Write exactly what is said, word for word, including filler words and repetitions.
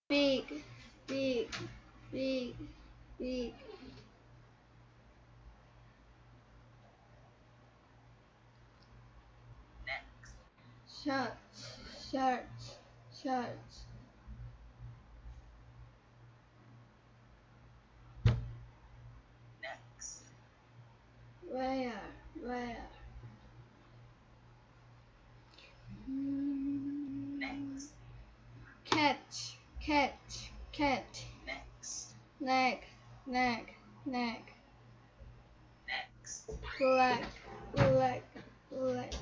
big, big, big, big. Next. Short, short, short. Next. Where, where? Next. Catch, catch, cat. Next. Neck, neck, neck. Next. Black, black, black.